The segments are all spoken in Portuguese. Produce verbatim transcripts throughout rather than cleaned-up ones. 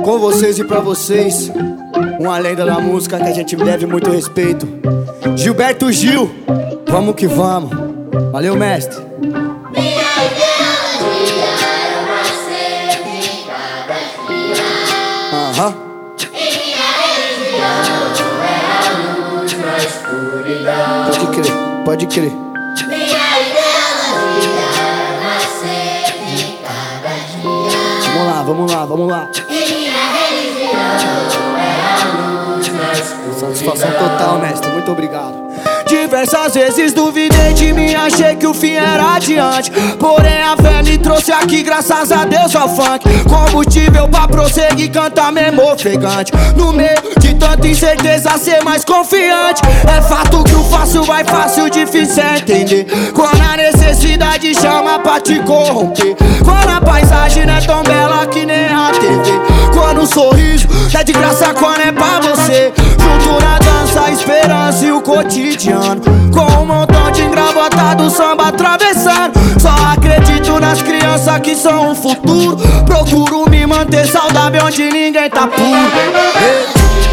Com vocês e pra vocês, uma lenda da música que a gente deve muito respeito, Gilberto Gil. Vamos que vamos. Valeu, mestre. Minha ideologia era uma sede em cada dia. Aham. E minha religião é a luz na escuridão. Pode crer, pode crer. Minha ideologia era uma sede em cada dia. Vamos lá, vamos lá, vamos lá. E minha religião é a luz na escuridão. Satisfação total, mestre, muito obrigado. Diversas vezes duvidei de mim, achei que o fim era adiante. Porém a fé me trouxe aqui, graças a Deus ao funk. Combustível pra prosseguir, cantar mesmo ofegante. No meio de tanta incerteza, ser mais confiante. É fato que o fácil vai fácil, difícil é entender. Quando a necessidade chama pra te corromper. Quando a paisagem não é tão bela que nem a T V. Quando o sorriso é de graça, quando é pra você. Junto na dança, a esperança e o cotidiano. Com um montão de engravatado, samba atravessando. Só acredito nas crianças que são o futuro. Procuro me manter saudável onde ninguém tá puro. Ei.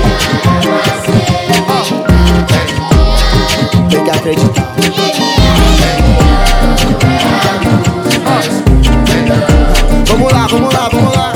Oh. Tem que acreditar. Vamos lá, vamos lá, vamos lá.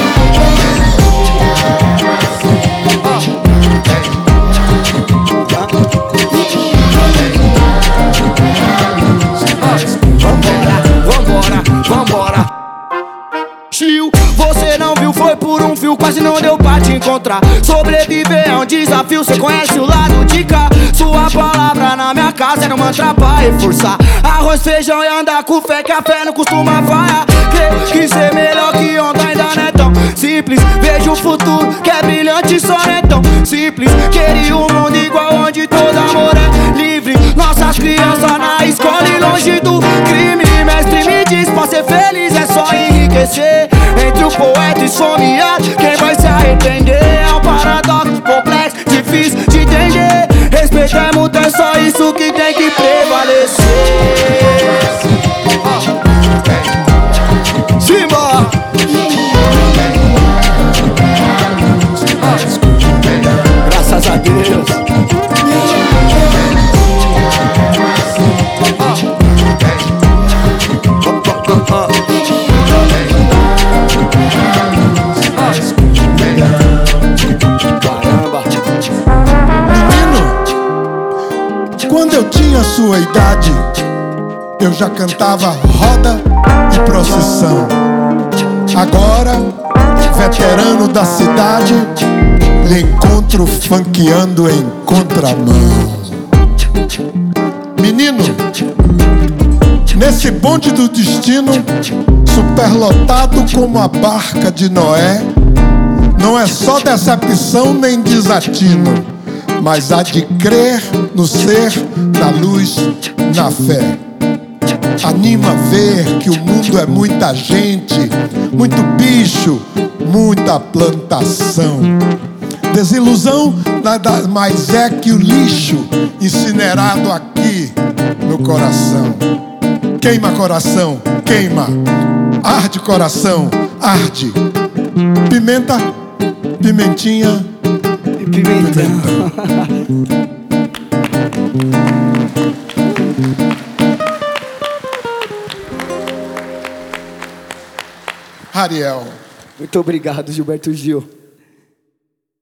Você não viu, foi por um fio, quase não deu pra te encontrar. Sobreviver é um desafio, cê conhece o lado de cá. Sua palavra na minha casa era um mantra pra reforçar. Arroz, feijão e andar com fé, que a fé não costuma falhar. Creio que ser melhor que ontem ainda não é tão simples. Vejo o futuro que é brilhante, só não é tão simples. Queria um mundo igual onde todo amor é livre. Nossas crianças na escola e longe do crime. Mestre me diz, pra ser feliz é só enriquecer. Entre o poeta e esfomeado, quem vai se arrepender? É um paradoxo complexo, difícil de entender. Respeito é muito, é só isso que tem que prevalecer. Simba! Graças a Deus. Quando eu tinha sua idade, eu já cantava roda e procissão. Agora, veterano da cidade, lhe encontro funkeando em contramão. Menino, nesse bonde do destino, superlotado como a barca de Noé, não é só decepção nem desatino, mas há de crer no ser, na luz, na fé. Anima ver que o mundo é muita gente, muito bicho, muita plantação. Desilusão nada mais é que o lixo incinerado aqui no coração. Queima coração, queima. Arde coração, arde. Pimenta, pimentinha, Pimentão. Ariel. Muito obrigado, Gilberto Gil.